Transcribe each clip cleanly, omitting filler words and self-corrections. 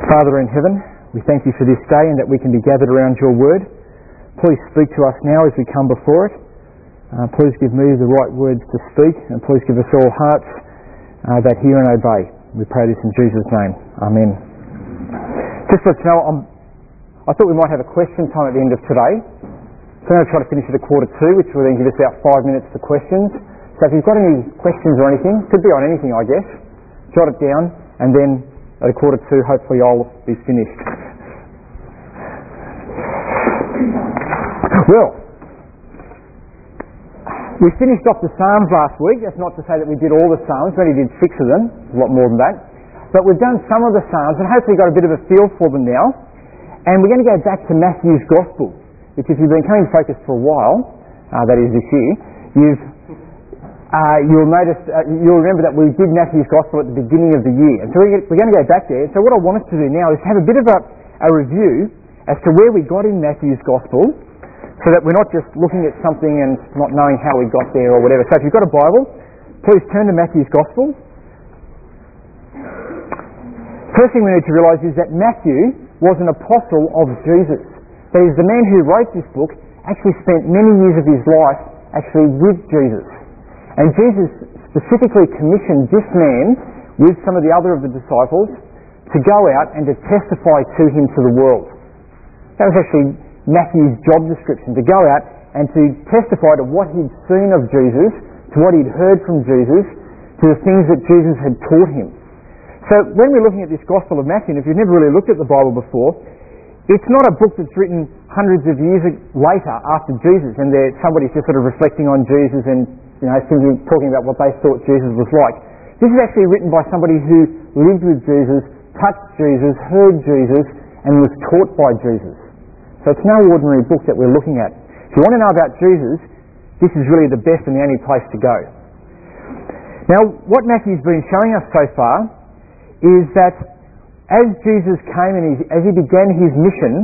Father in heaven, we thank you for this day and that we can be gathered around your word. Please speak to us now as we come before it. Please give me the right words to speak, and please give us all hearts that hear and obey. We pray this in Jesus' name. Amen. Just to let you know, I thought we might have a question time at the end of today. So I'm going to try to finish at 1:45, which will then give us about 5 minutes for questions. So if you've got any questions or anything, could be on anything I guess, jot it down, and then at 1:45 hopefully I'll be finished. Well, we finished off the Psalms last week. That's not to say that we did all the Psalms. We only did 6 of them, a lot more than that. But we've done some of the Psalms and hopefully got a bit of a feel for them now. And we're going to go back to Matthew's Gospel, which if you've been coming focused for a while, that is this year, you'll remember that we did Matthew's Gospel at the beginning of the year. And so we're going to go back there. So what I want us to do now is have a bit of a review as to where we got in Matthew's Gospel, so that we're not just looking at something and not knowing how we got there or whatever. So if you've got a Bible, please turn to Matthew's Gospel. First thing we need to realise is that Matthew was an apostle of Jesus. That is, the man who wrote this book actually spent many years of his life actually with Jesus. And Jesus specifically commissioned this man with some of the other of the disciples to go out and to testify to him to the world. That was actually Matthew's job description, to go out and to testify to what he'd seen of Jesus, to what he'd heard from Jesus, to the things that Jesus had taught him. So when we're looking at this Gospel of Matthew, and if you've never really looked at the Bible before, it's not a book that's written hundreds of years later after Jesus, and somebody's just sort of reflecting on Jesus and simply talking about what they thought Jesus was like. This is actually written by somebody who lived with Jesus, touched Jesus, heard Jesus, and was taught by Jesus. So it's no ordinary book that we're looking at. If you want to know about Jesus, this is really the best and the only place to go. Now, what Matthew's been showing us so far is that as Jesus came and as he began his mission,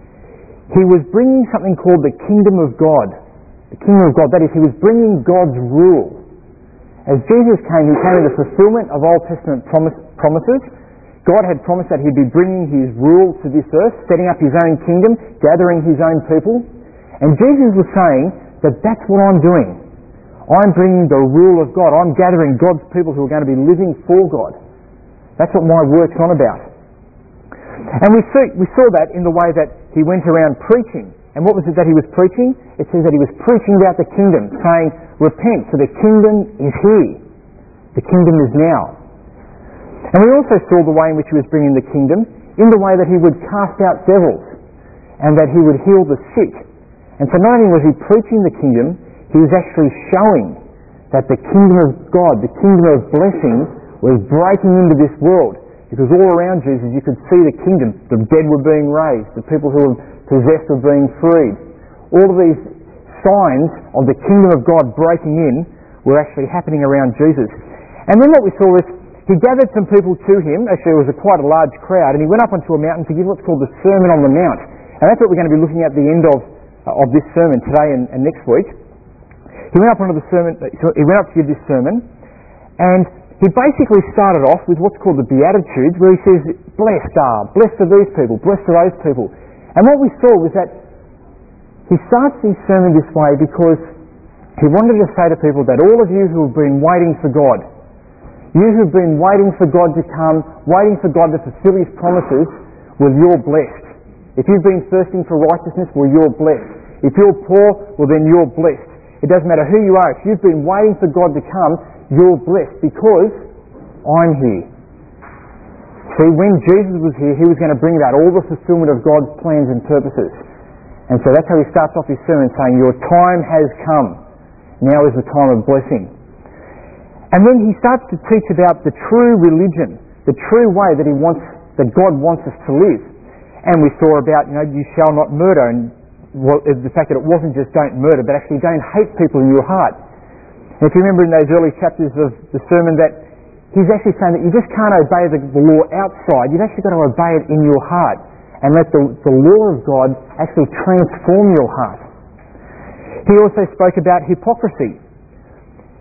he was bringing something called the Kingdom of God. The Kingdom of God, that is, he was bringing God's rule. As Jesus came, he came in the fulfillment of Old Testament promises. God had promised that he'd be bringing his rule to this earth, setting up his own kingdom, gathering his own people. And Jesus was saying that that's what I'm doing. I'm bringing the rule of God. I'm gathering God's people who are going to be living for God. That's what my work's on about. And we saw that in the way that he went around preaching. And what was it that he was preaching? It says that he was preaching about the kingdom, saying, repent, for the kingdom is here. The kingdom is now. And we also saw the way in which he was bringing the kingdom, in the way that he would cast out devils and that he would heal the sick. And so not only was he preaching the kingdom, he was actually showing that the kingdom of God, the kingdom of blessing, was breaking into this world. Because all around Jesus you could see the kingdom. The dead were being raised, the people who were possessed were being freed. All of these signs of the kingdom of God breaking in were actually happening around Jesus. And then what we saw was he gathered some people to him. Actually, it was quite a large crowd, and he went up onto a mountain to give what's called the Sermon on the Mount. And that's what we're going to be looking at the end of this sermon today and next week. He went up onto the sermon. He went up to give this sermon, and he basically started off with what's called the Beatitudes, where he says, "Blessed are these people, blessed are those people." And what we saw was that he starts his sermon this way because he wanted to say to people that all of you who have been waiting for God, you who've been waiting for God to come, waiting for God to fulfill his promises, well, you're blessed. If you've been thirsting for righteousness, well, you're blessed. If you're poor, well, then you're blessed. It doesn't matter who you are. If you've been waiting for God to come, you're blessed because I'm here. See, when Jesus was here, he was going to bring about all the fulfillment of God's plans and purposes. And so that's how he starts off his sermon, saying, your time has come. Now is the time of blessing. And then he starts to teach about the true religion, the true way that that God wants us to live. And we saw about, you shall not murder, and the fact that it wasn't just don't murder, but actually don't hate people in your heart. And if you remember in those early chapters of the sermon that he's actually saying that you just can't obey the law outside, you've actually got to obey it in your heart and let the law of God actually transform your heart. He also spoke about hypocrisy.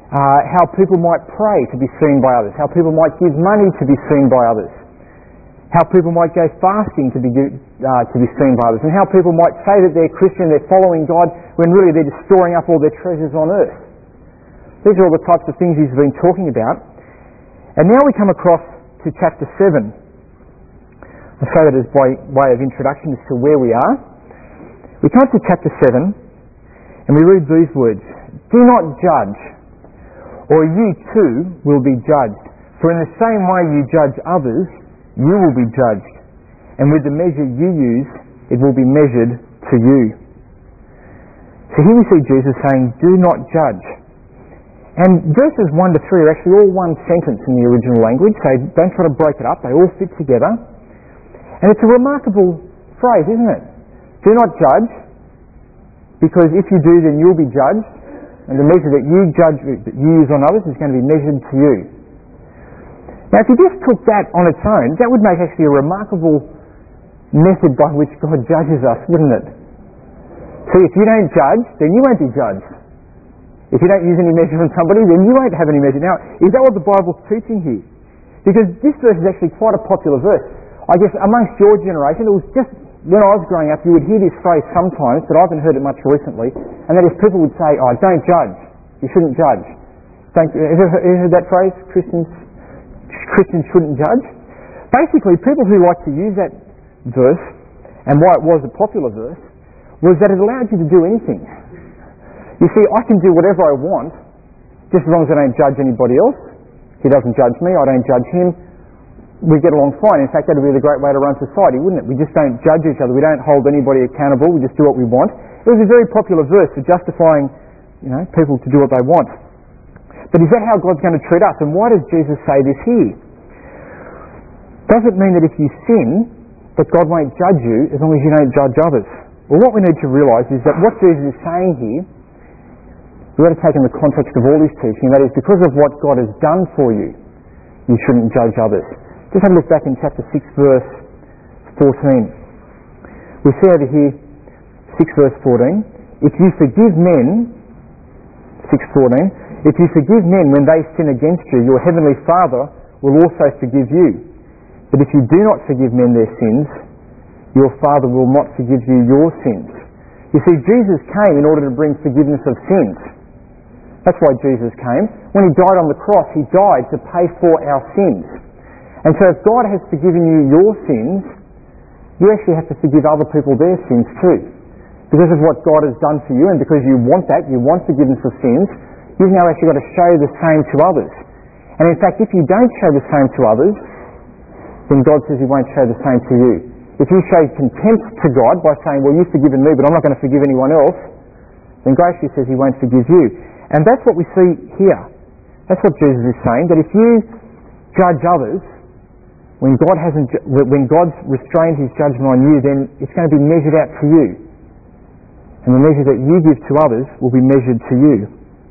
How people might pray to be seen by others, how people might give money to be seen by others, how people might go fasting to be seen by others, and how people might say that they're Christian, they're following God, when really they're just storing up all their treasures on earth. These are all the types of things he's been talking about. And now we come across to chapter 7. I say that as by way of introduction as to where we are. We come to chapter 7, and we read these words: "Do not judge, or you too will be judged. For in the same way you judge others, you will be judged. And with the measure you use, it will be measured to you." So here we see Jesus saying, "Do not judge." And verses 1 to 3 are actually all one sentence in the original language, so don't try to break it up, they all fit together. And it's a remarkable phrase, isn't it? Do not judge, because if you do, then you'll be judged, and the measure that you use on others is going to be measured to you. Now, if you just took that on its own, that would make actually a remarkable method by which God judges us, wouldn't it? See, if you don't judge, then you won't be judged. If you don't use any measure on somebody, then you won't have any measure. Now, is that what the Bible's teaching here? Because this verse is actually quite a popular verse. I guess amongst your generation, it was just when I was growing up, you would hear this phrase sometimes, but I haven't heard it much recently, and that is people would say, "Oh, don't judge. You shouldn't judge." Have you ever heard that phrase? Christians shouldn't judge. Basically, people who like to use that verse, and why it was a popular verse, was that it allowed you to do anything. You see, I can do whatever I want, just as long as I don't judge anybody else. He doesn't judge me, I don't judge him. We get along fine. In fact, that would be the great way to run society, wouldn't it? We just don't judge each other. We don't hold anybody accountable. We just do what we want. It was a very popular verse for justifying, people to do what they want. But is that how God's going to treat us? And why does Jesus say this here? Does it mean that if you sin, that God won't judge you as long as you don't judge others? Well, what we need to realise is that what Jesus is saying here, we've got to take in the context of all his teaching, that is, because of what God has done for you, you shouldn't judge others. Just have a look back in chapter 6, verse 14. We see over here, 6 verse 14, "If you forgive men," 6:14, "if you forgive men when they sin against you, your heavenly Father will also forgive you. But if you do not forgive men their sins, your Father will not forgive you your sins." You see, Jesus came in order to bring forgiveness of sins. That's why Jesus came. When he died on the cross, he died to pay for our sins. And so if God has forgiven you your sins, you actually have to forgive other people their sins too. Because of what God has done for you, and because you want that, you want forgiveness of sins, you've now actually got to show the same to others. And in fact, if you don't show the same to others, then God says he won't show the same to you. If you show contempt to God by saying, "Well, you've forgiven me, but I'm not going to forgive anyone else," then grace says he won't forgive you. And that's what we see here. That's what Jesus is saying, that if you judge others, when God's restrained his judgment on you, then it's going to be measured out to you. And the measure that you give to others will be measured to you.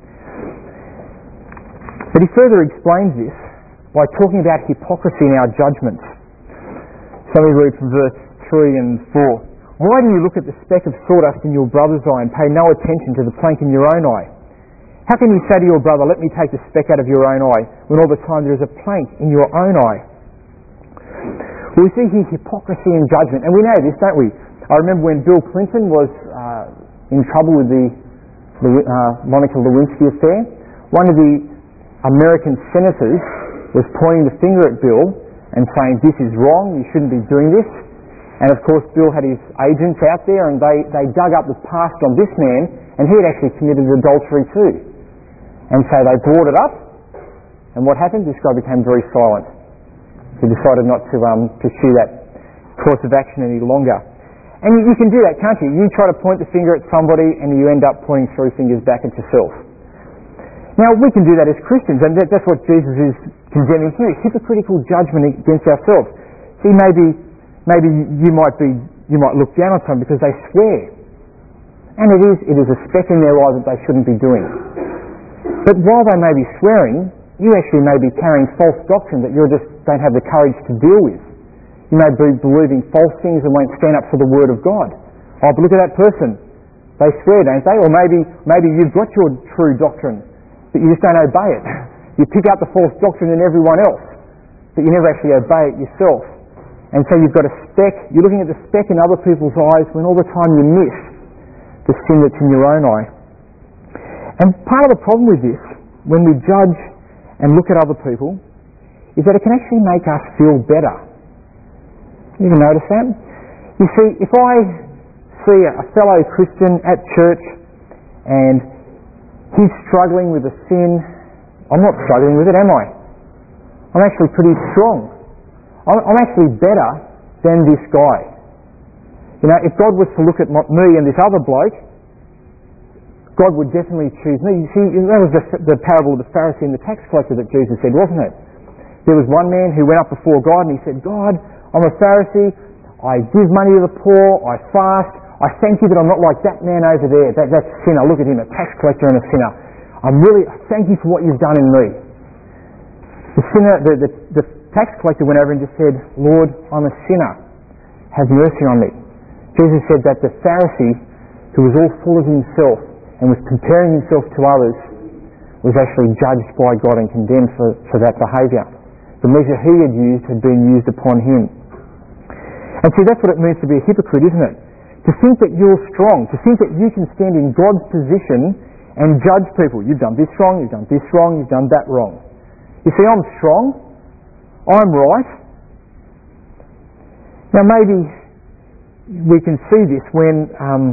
But he further explains this by talking about hypocrisy in our judgments. So we read from verse 3 and 4. "Why do you look at the speck of sawdust in your brother's eye and pay no attention to the plank in your own eye? How can you say to your brother, 'Let me take the speck out of your own eye,' when all the time there is a plank in your own eye?" We see here hypocrisy in judgment, and we know this, don't we? I remember when Bill Clinton was in trouble with the Monica Lewinsky affair, one of the American senators was pointing the finger at Bill and saying, "This is wrong, you shouldn't be doing this." And of course Bill had his agents out there, and they dug up the past on this man, and he had actually committed adultery too. And so they brought it up, and what happened? This guy became very silent. He decided not to pursue that course of action any longer. And you can do that, can't you? You try to point the finger at somebody and you end up pointing 3 fingers back at yourself. Now, we can do that as Christians, and that's what Jesus is condemning here, hypocritical judgment against ourselves. See, maybe you might look down on someone because they swear. And it is a speck in their eye that they shouldn't be doing. But while they may be swearing, you actually may be carrying false doctrine that you just don't have the courage to deal with. You may be believing false things and won't stand up for the Word of God. Oh, but look at that person. They swear, don't they? Or maybe you've got your true doctrine, but you just don't obey it. You pick up the false doctrine in everyone else, but you never actually obey it yourself. And so you've got a speck, you're looking at the speck in other people's eyes when all the time you miss the sin that's in your own eye. And part of the problem with this, when we judge and look at other people, is that it can actually make us feel better. You ever notice that? You see, if I see a fellow Christian at church and he's struggling with a sin, I'm not struggling with it, am I? I'm actually pretty strong. I'm actually better than this guy. You know, if God was to look at me and this other bloke, God would definitely choose me. You see, that was the parable of the Pharisee and the tax collector that Jesus said, wasn't it? There was one man who went up before God and he said, God, I'm a Pharisee, I give money to the poor, I fast, I thank you that I'm not like that man over there, that sinner. Look at him, a tax collector and a sinner. I thank you for what you've done in me. The sinner, the tax collector went over and just said, Lord, I'm a sinner. Have mercy on me. Jesus said that the Pharisee, who was all full of himself and was comparing himself to others, was actually judged by God and condemned for that behaviour. The measure he had been used upon him. And see, that's what it means to be a hypocrite, isn't it? To think that you're strong, to think that you can stand in God's position and judge people. You've done this wrong, you've done this wrong, you've done that wrong. You see, I'm strong, I'm right. Now maybe we can see this when...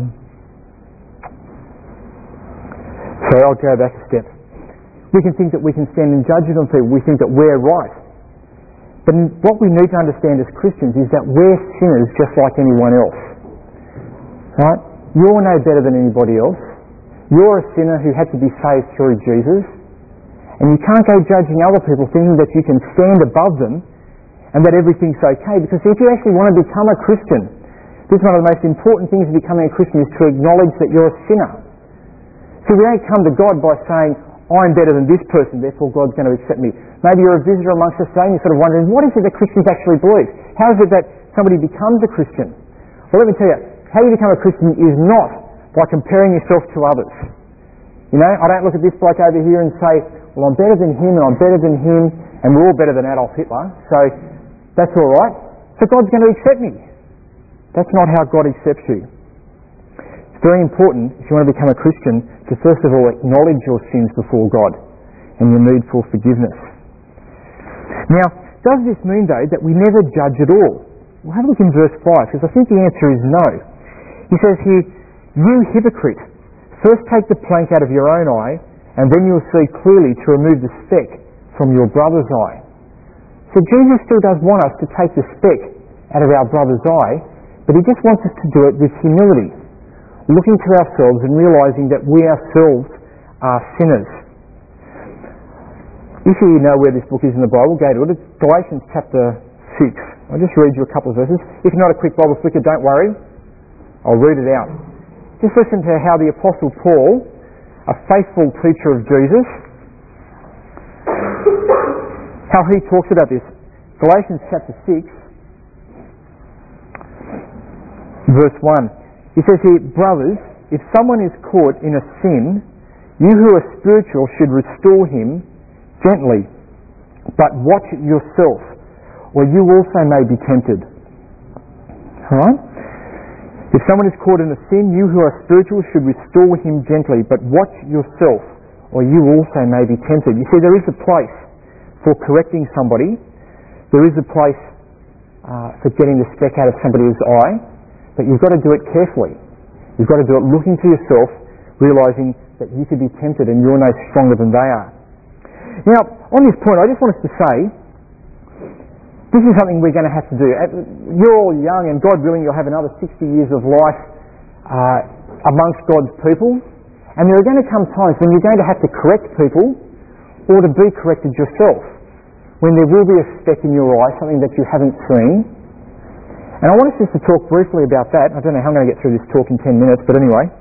sorry, I'll go back a step. We can think that we can stand and judge on people. We think that we're right. But what we need to understand as Christians is that we're sinners just like anyone else. Right? You're no better than anybody else. You're a sinner who had to be saved through Jesus. And you can't go judging other people thinking that you can stand above them and that everything's okay. Because if you actually want to become a Christian, this is one of the most important things of becoming a Christian, is to acknowledge that you're a sinner. So we don't come to God by saying, I'm better than this person, therefore God's going to accept me. Maybe you're a visitor amongst us today and you're sort of wondering, what is it that Christians actually believe? How is it that somebody becomes a Christian? Well, let me tell you, how you become a Christian is not by comparing yourself to others. You know, I don't look at this bloke over here and say, well, I'm better than him and I'm better than him and we're all better than Adolf Hitler, so that's all right. So God's going to accept me. That's not how God accepts you. It's very important, if you want to become a Christian, to first of all acknowledge your sins before God and your need for forgiveness. Now, does this mean, though, that we never judge at all? Well, have a look in verse 5, because I think the answer is no. He says here, you hypocrite, first take the plank out of your own eye, and then you'll see clearly to remove the speck from your brother's eye. So Jesus still does want us to take the speck out of our brother's eye, but he just wants us to do it with humility, looking to ourselves and realising that we ourselves are sinners. If you know where this book is in the Bible, go to it. It's Galatians chapter 6. I'll just read you a couple of verses. If you're not a quick Bible flicker, don't worry. I'll read it out. Just listen to how the Apostle Paul, a faithful teacher of Jesus, how he talks about this. Galatians chapter 6, verse 1. He says here, brothers, if someone is caught in a sin, you who are spiritual should restore him gently, but watch it yourself, or you also may be tempted. Alright? If someone is caught in a sin, you who are spiritual should restore him gently, but watch yourself, or you also may be tempted. You see, there is a place for correcting somebody. There is a place for getting the speck out of somebody's eye, but you've got to do it carefully. You've got to do it looking to yourself, realising that you could be tempted and you're no stronger than they are. Now, on this point, I just want us to say, this is something we're going to have to do. You're all young, and God willing, you'll have another 60 years of life amongst God's people. And there are going to come times when you're going to have to correct people or to be corrected yourself, when there will be a speck in your eye, something that you haven't seen. And I want us just to talk briefly about that. I don't know how I'm going to get through this talk in 10 minutes, but anyway.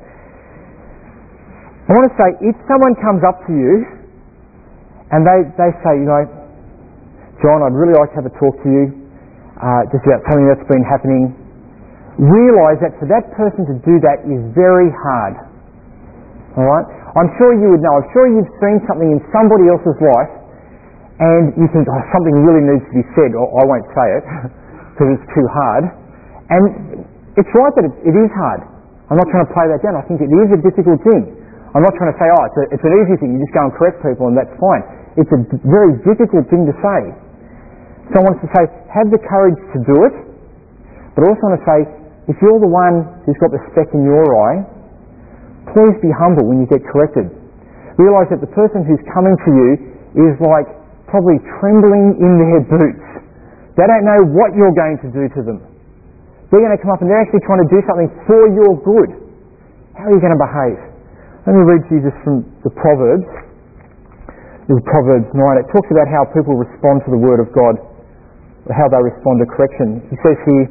I want to say, if someone comes up to you and they say, you know, John, I'd really like to have a talk to you just about something that's been happening, realise that for that person to do that is very hard. Alright? I'm sure you would know. I'm sure you've seen something in somebody else's life and you think, oh, something really needs to be said, or I won't say it, because it's too hard. And it's right that it is hard. I'm not trying to play that down. I think it is a difficult thing. I'm not trying to say, it's an easy thing. You just go and correct people and that's fine. It's a very difficult thing to say. So I want to say, have the courage to do it. But I also want to say, if you're the one who's got the speck in your eye, please be humble when you get corrected. Realise that the person who's coming to you is like probably trembling in their boots. They don't know what you're going to do to them. They're going to come up and they're actually trying to do something for your good. How are you going to behave? Let me read to you just from the Proverbs. This is Proverbs 9. It talks about how people respond to the Word of God, or how they respond to correction. He says here,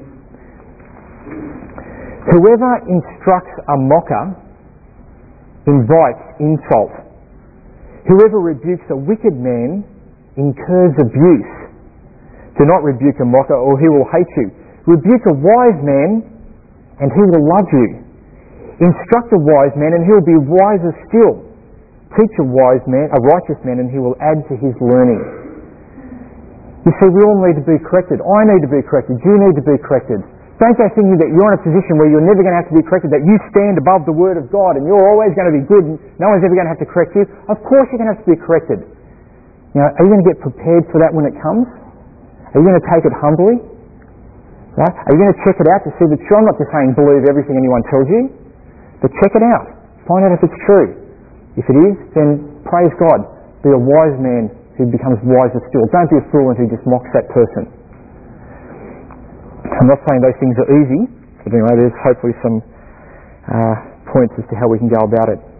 whoever instructs a mocker invites insult. Whoever rebukes a wicked man incurs abuse. Do not rebuke a mocker or he will hate you. Rebuke a wise man and he will love you. Instruct a wise man and he will be wiser still. Teach a righteous man, and he will add to his learning. You see, we all need to be corrected. I need to be corrected. You need to be corrected. Don't go thinking that you're in a position where you're never going to have to be corrected, that you stand above the Word of God and you're always going to be good and no one's ever going to have to correct you. Of course you're going to have to be corrected. You know, are you going to get prepared for that when it comes? Are you going to take it humbly? Right? Are you going to check it out to see that true? I'm not just saying believe everything anyone tells you, but check it out. Find out if it's true. If it is, then praise God. Be a wise man who becomes wiser still. Don't be a fool and who just mocks that person. I'm not saying those things are easy, but anyway, there's hopefully some points as to how we can go about it.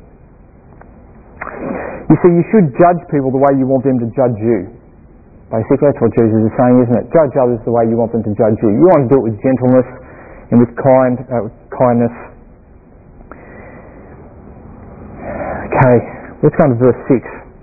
You see, you should judge people the way you want them to judge you. Basically, that's what Jesus is saying, isn't it? Judge others the way you want them to judge you. You want to do it with gentleness and with kindness. Okay, let's go to verse 6.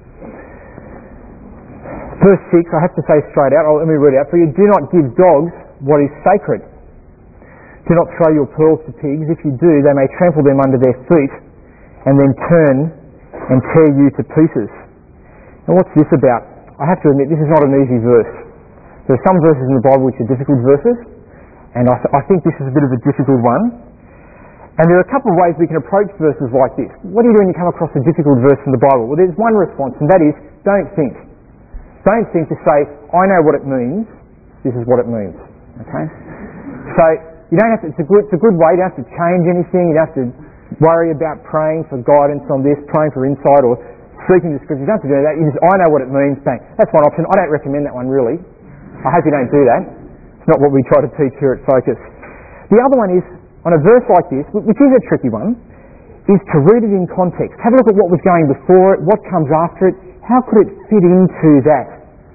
Verse 6, I have to say straight out, let me read it out for you. Do not give dogs what is sacred. Do not throw your pearls to pigs. If you do, they may trample them under their feet and then turn and tear you to pieces. Now what's this about? I have to admit, this is not an easy verse. There are some verses in the Bible which are difficult verses, and I think this is a bit of a difficult one. And there are a couple of ways we can approach verses like this. What do you do when you come across a difficult verse in the Bible? Well, there's one response, and that is, don't think. Don't think to say, I know what it means, this is what it means. Okay? So, you don't have to, it's a good way, you don't have to change anything, you don't have to worry about praying for guidance on this, praying for insight, or seeking the scriptures. You don't have to do that. You just, I know what it means, bang. That's one option. I don't recommend that one, really. I hope you don't do that. It's not what we try to teach here at Focus. The other one is, on a verse like this, which is a tricky one, is to read it in context. Have a look at what was going before it, what comes after it, how could it fit into that?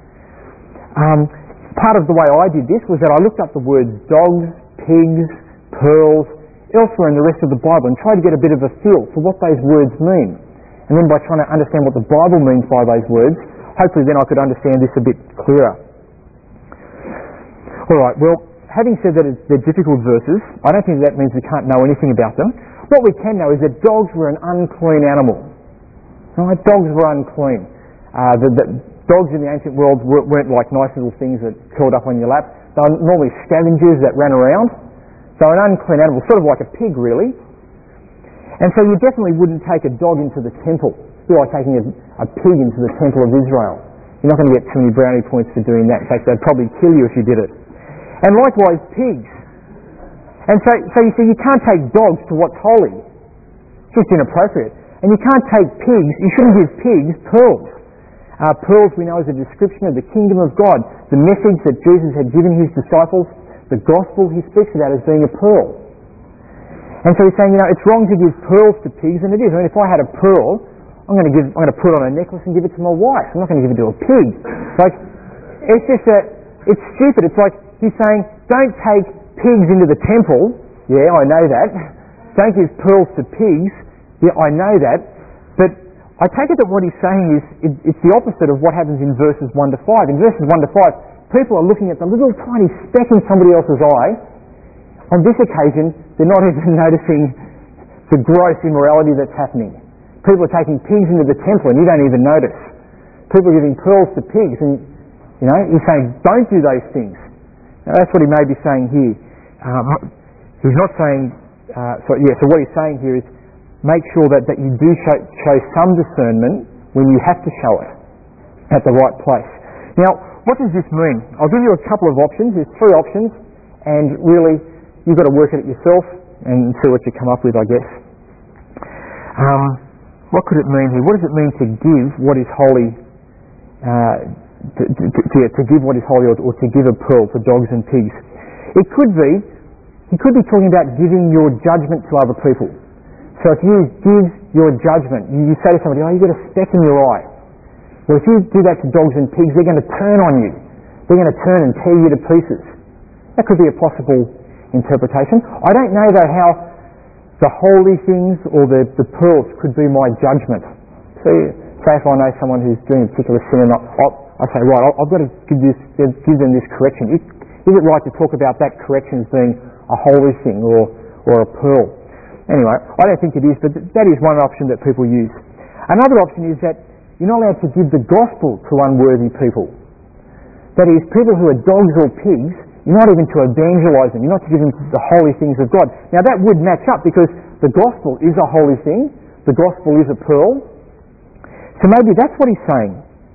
Part of the way I did this was that I looked up the words dogs, pigs, pearls, elsewhere in the rest of the Bible and tried to get a bit of a feel for what those words mean. And then by trying to understand what the Bible means by those words, hopefully then I could understand this a bit clearer. Alright, well, having said that they're difficult verses, I don't think that means we can't know anything about them. What we can know is that dogs were an unclean animal. Right? Dogs were unclean. The dogs in the ancient world weren't like nice little things that curled up on your lap. They were normally scavengers that ran around. So an unclean animal, sort of like a pig really. And so you definitely wouldn't take a dog into the temple. It's like taking a pig into the temple of Israel. You're not going to get too many brownie points for doing that. In fact, they'd probably kill you if you did it. And likewise, pigs. And so you see, you can't take dogs to what's holy. It's just inappropriate. And you can't take pigs, you shouldn't give pigs pearls. Pearls we know is a description of the kingdom of God, the message that Jesus had given his disciples, the gospel he speaks about as being a pearl. And so he's saying, it's wrong to give pearls to pigs, and it is. I mean, if I had a pearl, I'm going to put it on a necklace and give it to my wife. I'm not going to give it to a pig. It's just it's stupid. It's like he's saying, don't take pigs into the temple. Yeah, I know that. Don't give pearls to pigs. Yeah, I know that. But I take it that what he's saying is it's the opposite of what happens in verses 1 to 5. In verses 1 to 5, people are looking at the little tiny speck in somebody else's eye. On this occasion, they're not even noticing the gross immorality that's happening. People are taking pigs into the temple and you don't even notice. People are giving pearls to pigs and, he's saying, don't do those things. Now, that's what he may be saying here. He's not saying... so what he's saying here is make sure that you do show some discernment when you have to show it at the right place. Now, what does this mean? I'll give you a couple of options. There's 3 options, and really you've got to work at it yourself and see what you come up with, I guess. What could it mean here? What does it mean to give what is holy? To give what is holy, or to give a pearl to dogs and pigs? He could be talking about giving your judgment to other people. So if you give your judgment, you say to somebody, you've got a speck in your eye. Well, if you do that to dogs and pigs, they're going to turn on you. They're going to turn and tear you to pieces. That could be a possible interpretation. I don't know, though, how the holy things or the pearls could be my judgment. So, say if I know someone who's doing a particular sin, and I say, right, I've got to give them this correction. Is it right to talk about that correction as being a holy thing or a pearl? Anyway, I don't think it is, but that is one option that people use. Another option is that you're not allowed to give the gospel to unworthy people. That is, people who are dogs or pigs, you're not even to evangelise them. You're not to give them the holy things of God. Now that would match up because the gospel is a holy thing. The gospel is a pearl. So maybe that's what he's saying.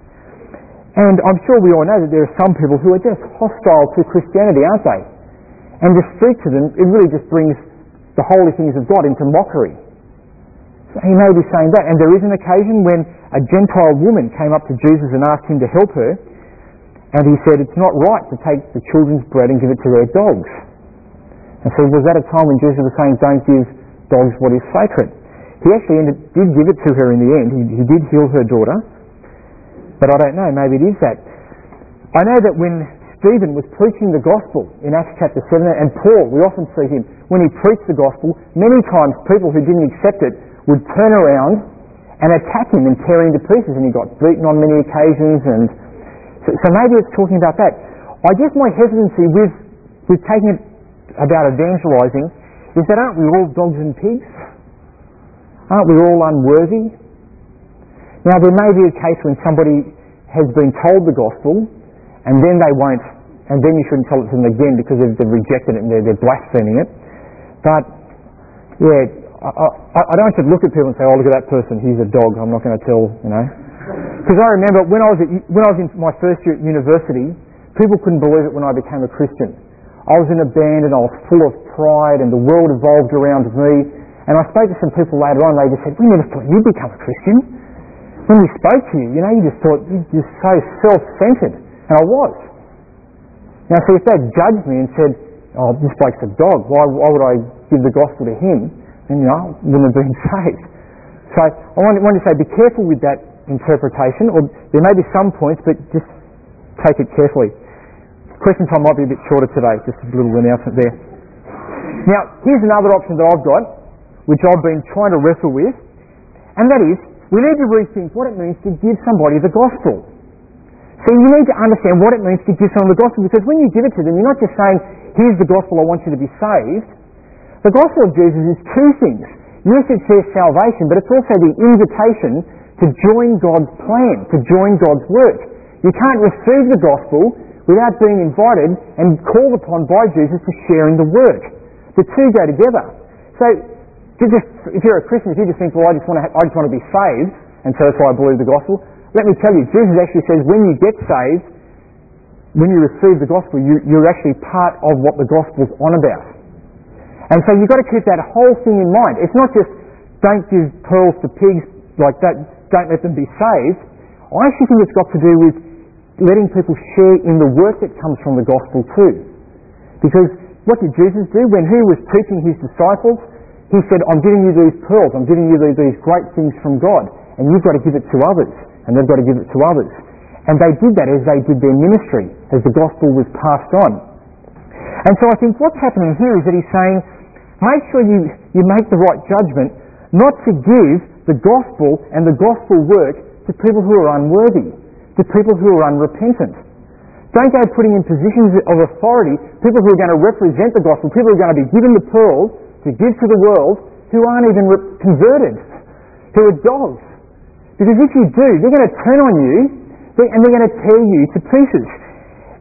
And I'm sure we all know that there are some people who are just hostile to Christianity, aren't they? And to speak to them, it really just brings the holy things of God into mockery. So he may be saying that. And there is an occasion when a Gentile woman came up to Jesus and asked him to help her, and he said, it's not right to take the children's bread and give it to their dogs. And so was that a time when Jesus was saying, don't give dogs what is sacred? He actually did give it to her in the end. He did heal her daughter. But I don't know, maybe it is that. I know that when Stephen was preaching the gospel in Acts chapter 7, and Paul, we often see him, when he preached the gospel, many times people who didn't accept it would turn around and attack him and tear him to pieces, and he got beaten on many occasions. And so maybe it's talking about that. I guess my hesitancy with taking it about evangelising is that aren't we all dogs and pigs? Aren't we all unworthy? Now there may be a case when somebody has been told the gospel and then they won't, and then you shouldn't tell it to them again because they've rejected it and they're blaspheming it. But yeah, I don't want to look at people and say, oh, look at that person, he's a dog, I'm not going to tell, Because I remember when I was in my first year at university, people couldn't believe it when I became a Christian. I was in a band and I was full of pride and the world evolved around me. And I spoke to some people later on, they just said, we never thought you'd become a Christian. When we spoke to you, you just thought you're just so self-centred. And I was. Now, see, if they'd judged me and said, oh, this bloke's a dog, why would I give the gospel to him? Then, I wouldn't have been saved. So I want to say, be careful with that interpretation, or there may be some points, but just take it carefully. Question time might be a bit shorter today, just a little announcement there. Now, here's another option that I've got, which I've been trying to wrestle with, and that is, we need to rethink what it means to give somebody the gospel. So you need to understand what it means to give someone the gospel, because when you give it to them, you're not just saying, here's the gospel, I want you to be saved. The gospel of Jesus is 2 things. Yes, it's their salvation, but it's also the invitation to join God's plan, to join God's work. You can't receive the gospel without being invited and called upon by Jesus to share in the work. The 2 go together. So, if you're a Christian, if you just think, well, I just want to be saved, and so that's why I believe the gospel, let me tell you, Jesus actually says when you get saved, when you receive the gospel, you're actually part of what the gospel's on about. And so you've got to keep that whole thing in mind. It's not just, don't give pearls to pigs like that, don't let them be saved. I actually think it's got to do with letting people share in the work that comes from the gospel too. Because what did Jesus do? When he was teaching his disciples, he said, I'm giving you these pearls, I'm giving you these great things from God, and you've got to give it to others, and they've got to give it to others. And they did that as they did their ministry, as the gospel was passed on. And so I think what's happening here is that he's saying, make sure you make the right judgment not to give the gospel and the gospel work to people who are unworthy, to people who are unrepentant. Don't go putting in positions of authority people who are going to represent the gospel, people who are going to be given the pearls to give to the world who aren't even converted, who are dogs. Because if you do, they're going to turn on you and they're going to tear you to pieces. Now,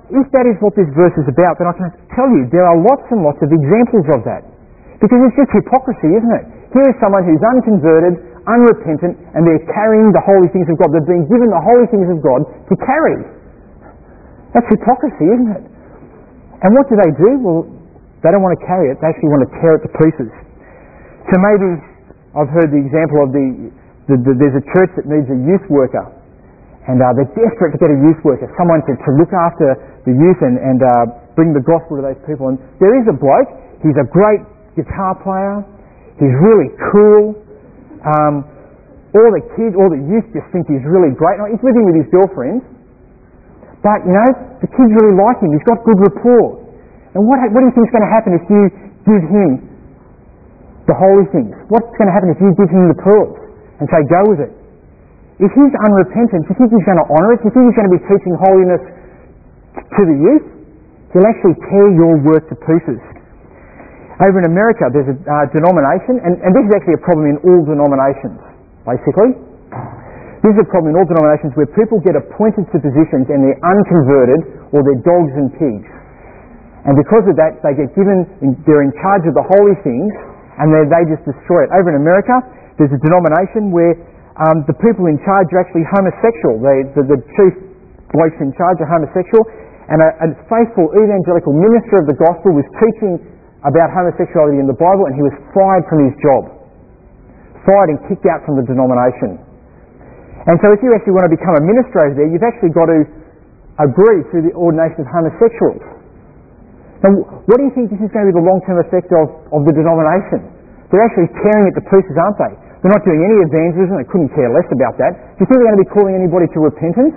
if that is what this verse is about, then I can tell you there are lots and lots of examples of that. Because it's just hypocrisy, isn't it? Here is someone who's unconverted, unrepentant, and they're carrying the holy things of God. They've been given the holy things of God to carry. That's hypocrisy, isn't it? And what do? Well, they don't want to carry it. They actually want to tear it to pieces. So maybe I've heard the example of there's a church that needs a youth worker. And they're desperate to get a youth worker, someone to look after the youth and bring the gospel to those people. And there is a bloke, he's a great guitar player, he's really cool. All the kids, all the youth just think he's really great. Now, he's living with his girlfriend, but, the kids really like him. He's got good rapport. And what do you think is going to happen if you give him the holy things? What's going to happen if you give him the pearls and say, go with it? If he's unrepentant, do you think he's going to honour it? Do you think he's going to be teaching holiness to the youth? He'll actually tear your work to pieces. Over in America, there's a denomination, and this is actually a problem in all denominations, basically. This is a problem in all denominations where people get appointed to positions and they're unconverted, or they're dogs and pigs. And because of that, they're in charge of the holy things, and they just destroy it. Over in America, there's a denomination where the people in charge are actually homosexual. The chief blokes in charge are homosexual, and a faithful evangelical minister of the gospel was teaching about homosexuality in the Bible, and he was fired from his job. Fired and kicked out from the denomination. And so if you actually want to become a minister over there, you've actually got to agree to the ordination of homosexuals. Now, what do you think this is going to be the long-term effect of the denomination? They're actually tearing it to pieces, aren't they? They're not doing any evangelism. They couldn't care less about that. Do you think they're going to be calling anybody to repentance?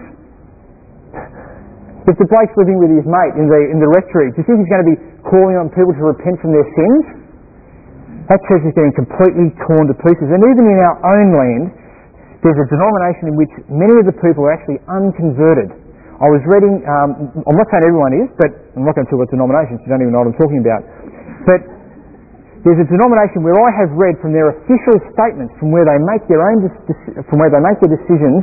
If the bloke's living with his mate in the rectory, do you think he's going to be calling on people to repent from their sins? That church is getting completely torn to pieces. And even in our own land, there's a denomination in which many of the people are actually unconverted. I was reading, I'm not saying everyone is, but I'm not going to talk about denominations, you don't even know what I'm talking about. But there's a denomination where I have read from their official statements, from where they make their decisions,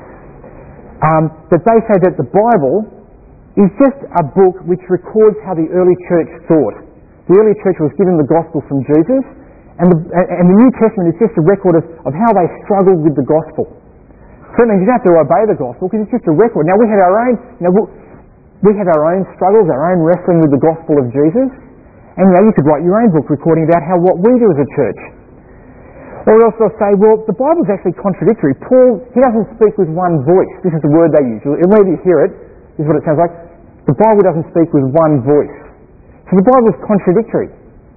that they say that the Bible is just a book which records how the early church thought. The early church was given the gospel from Jesus, and the New Testament is just a record of how they struggled with the gospel. So it means you don't have to obey the gospel because it's just a record. Now we have our own, we have our own struggles, our own wrestling with the gospel of Jesus, and you could write your own book recording about what we do as a church. Or else they'll say, well, the Bible's actually contradictory. Paul, he doesn't speak with one voice. This is the word they use. Whenever you hear it, this is what it sounds like. The Bible doesn't speak with one voice. So the Bible is contradictory.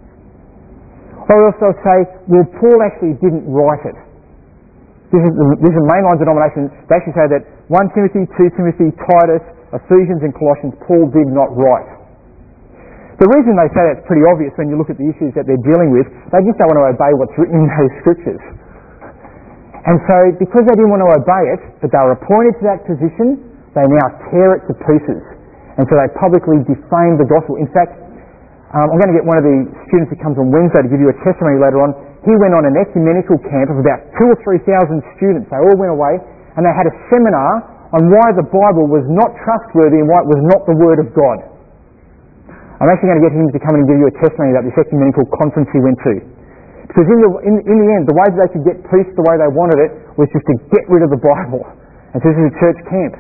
Or else they'll say, well, Paul actually didn't write it. This is a mainline denomination. They actually say that 1 Timothy, 2 Timothy, Titus, Ephesians and Colossians, Paul did not write. The reason they say that's pretty obvious when you look at the issues that they're dealing with, they just don't want to obey what's written in those scriptures. And so, because they didn't want to obey it, but they were appointed to that position, they now tear it to pieces. And so they publicly defame the gospel. In fact, I'm going to get one of the students who comes on Wednesday to give you a testimony later on. He went on an ecumenical camp of about 2,000 or 3,000 students. They all went away and they had a seminar on why the Bible was not trustworthy and why it was not the Word of God. I'm actually going to get him to come and give you a testimony about this ecumenical conference he went to. Because in the end, the way that they could get peace the way they wanted it was just to get rid of the Bible. And so this is a church camp.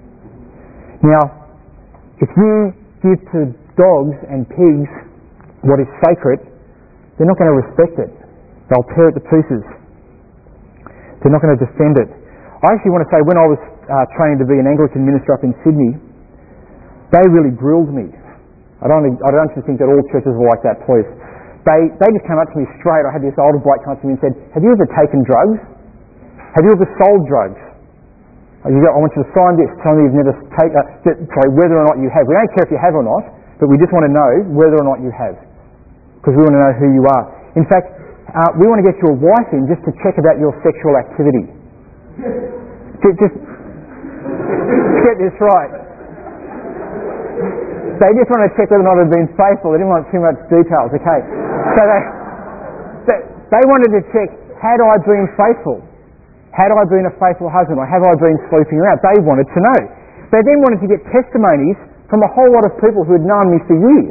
Now, if you give to dogs and pigs what is sacred, they're not going to respect it. They'll tear it to pieces. They're not going to defend it. I actually want to say, when I was training to be an Anglican minister up in Sydney, they really grilled me. I don't actually think that all churches are like that, please. They just came up to me straight. I had this older bloke come up to me and said, have you ever taken drugs? Have you ever sold drugs? I want you to sign this, telling me you've never whether or not you have. We don't care if you have or not, but we just want to know whether or not you have. Because we want to know who you are. In fact, we want to get your wife in just to check about your sexual activity. Just get this right. They just want to check whether or not they've been faithful. They didn't want too much details, okay? So they wanted to check, had I been faithful? Had I been a faithful husband, or have I been sleeping around? They wanted to know. They then wanted to get testimonies from a whole lot of people who had known me for years.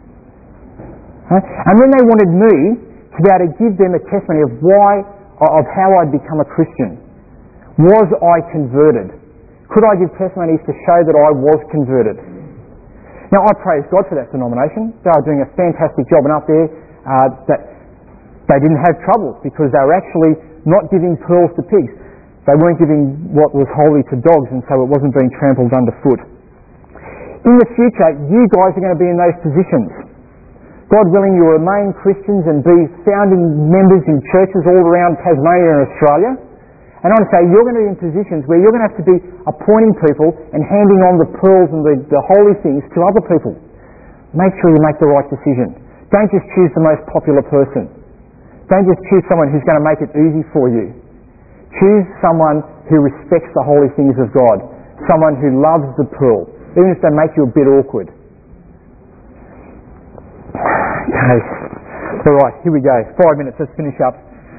And then they wanted me to be able to give them a testimony of how I'd become a Christian. Was I converted? Could I give testimonies to show that I was converted? Now, I praise God for that denomination. They were doing a fantastic job, and up there, that they didn't have trouble because they were actually not giving pearls to pigs. They weren't giving what was holy to dogs, and so it wasn't being trampled underfoot. In the future, you guys are going to be in those positions. God willing, you'll remain Christians and be founding members in churches all around Tasmania and Australia. And I want to say, you're going to be in positions where you're going to have to be appointing people and handing on the pearls and the holy things to other people. Make sure you make the right decision. Don't just choose the most popular person. Don't just choose someone who's going to make it easy for you. Choose someone who respects the holy things of God. Someone who loves the pearl, even if they make you a bit awkward. Okay. All right, here we go. 5 minutes, let's finish up.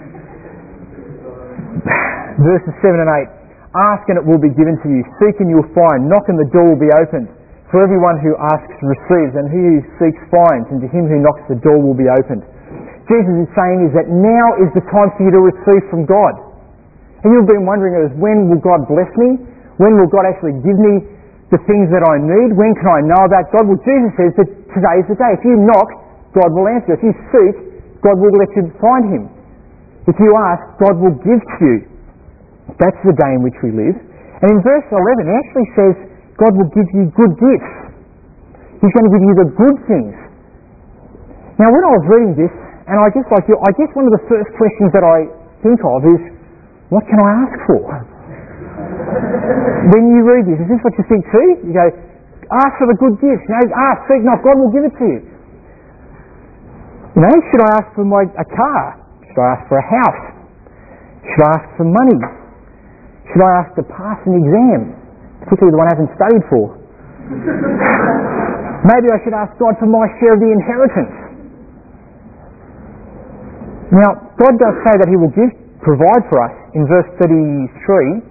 Verses 7 and 8. Ask and it will be given to you. Seek and you'll find. Knock and the door will be opened. For everyone who asks receives, and he who seeks finds, and to him who knocks the door will be opened. Jesus is saying is that now is the time for you to receive from God. And you've been wondering, when will God bless me? When will God actually give me the things that I need? When can I know about God? Well, Jesus says that today is the day. If you knock, God will answer. If you seek, God will let you find him. If you ask, God will give to you. That's the day in which we live. And in verse 11, it actually says God will give you good gifts. He's going to give you the good things. Now, when I was reading this, and I guess like you, I guess one of the first questions that I think of is, what can I ask for? When you read this, is this what you think too? You go, ask for the good gifts. Ask, seek not, God will give it to you. Should I ask for a car? Should I ask for a house? Should I ask for money? Should I ask to pass an exam? Particularly the one I haven't studied for. Maybe I should ask God for my share of the inheritance. Now, God does say that he will provide for us. In verse 31,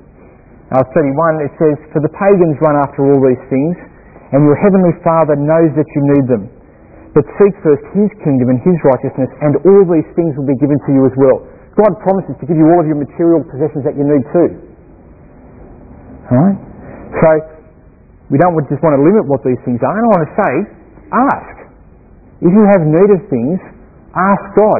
it says, for the pagans run after all these things, and your heavenly Father knows that you need them. But seek first his kingdom and his righteousness, and all these things will be given to you as well. God promises to give you all of your material possessions that you need too. Alright? So, we don't just want to limit what these things are. And I want to say, ask. If you have need of things, ask God.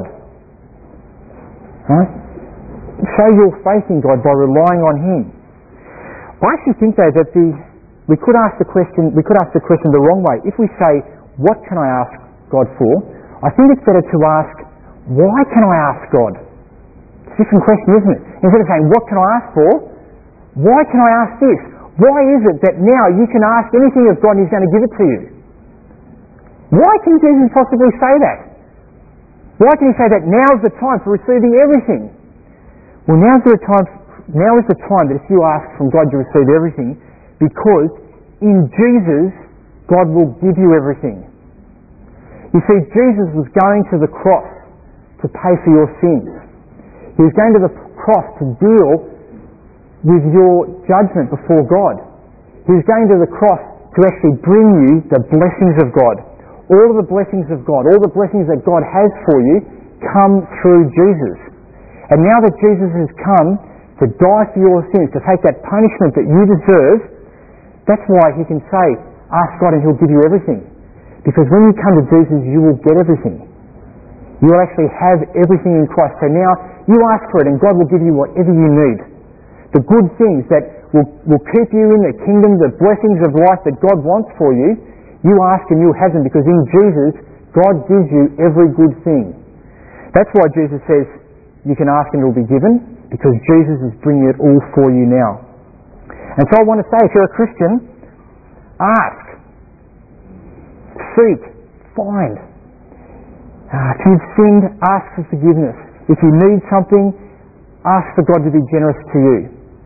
Right? Show your faith in God by relying on him. I actually think though that we could ask the question the wrong way. If we say, what can I ask God for? I think it's better to ask, why can I ask God? It's a different question, isn't it? Instead of saying, what can I ask for? Why can I ask this? Why is it that now you can ask anything of God and he's going to give it to you? Why can Jesus possibly say that? Why can he say that now's the time for receiving everything? Well, now is the time that if you ask from God you receive everything, because in Jesus God will give you everything. You see, Jesus was going to the cross to pay for your sins. He was going to the cross to deal with your judgment before God. He was going to the cross to actually bring you the blessings of God. All of the blessings of God, all the blessings that God has for you, come through Jesus. And now that Jesus has come to die for your sins, to take that punishment that you deserve, that's why he can say, ask God and he'll give you everything. Because when you come to Jesus, you will get everything. You will actually have everything in Christ. So now, you ask for it and God will give you whatever you need. The good things that will keep you in the kingdom, the blessings of life that God wants for you, you ask and you'll have them, because in Jesus, God gives you every good thing. That's why Jesus says, you can ask and it will be given, because Jesus is bringing it all for you now. And so I want to say, if you're a Christian, ask, seek, find. If you've sinned, ask for forgiveness. If you need something, ask for God to be generous to you.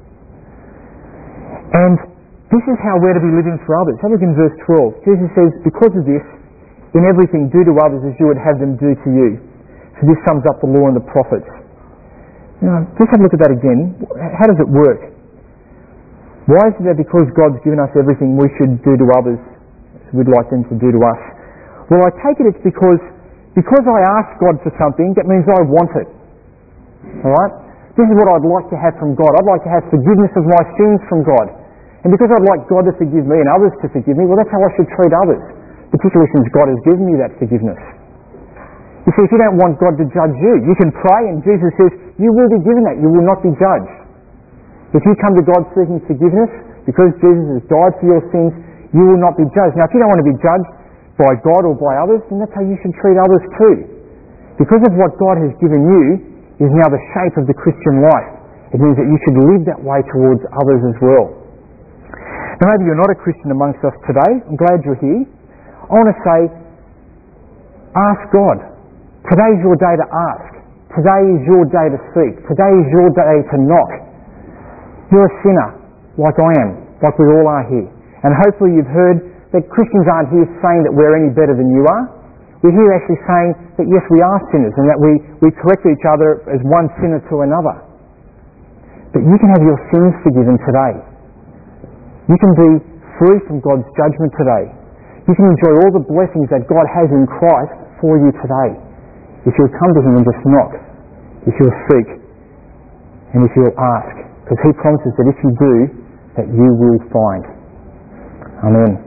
And this is how we're to be living for others. Have a look in verse 12. Jesus says, because of this, in everything do to others as you would have them do to you. So this sums up the law and the prophets. Just have a look at that again. How does it work? Why is it that because God's given us everything, we should do to others we'd like them to do to us. Well, I take it it's because I ask God for something, that means I want it. Alright? This is what I'd like to have from God. I'd like to have forgiveness of my sins from God. And because I'd like God to forgive me and others to forgive me, well, that's how I should treat others, particularly since God has given me that forgiveness. You see, if you don't want God to judge you, you can pray and Jesus says, you will be given that. You will not be judged. If you come to God seeking forgiveness, because Jesus has died for your sins, you will not be judged. Now, if you don't want to be judged by God or by others, then that's how you should treat others too. Because of what God has given you is now the shape of the Christian life. It means that you should live that way towards others as well. Now, maybe you're not a Christian amongst us today. I'm glad you're here. I want to say, ask God. Today's your day to ask. Today is your day to seek. Today is your day to knock. You're a sinner, like I am, like we all are here. And hopefully you've heard that Christians aren't here saying that we're any better than you are. We're here actually saying that yes, we are sinners and that we correct each other as one sinner to another. But you can have your sins forgiven today. You can be free from God's judgment today. You can enjoy all the blessings that God has in Christ for you today. If you'll come to Him and just knock, if you'll seek, and if you'll ask. Because He promises that if you do, that you will find. Amen.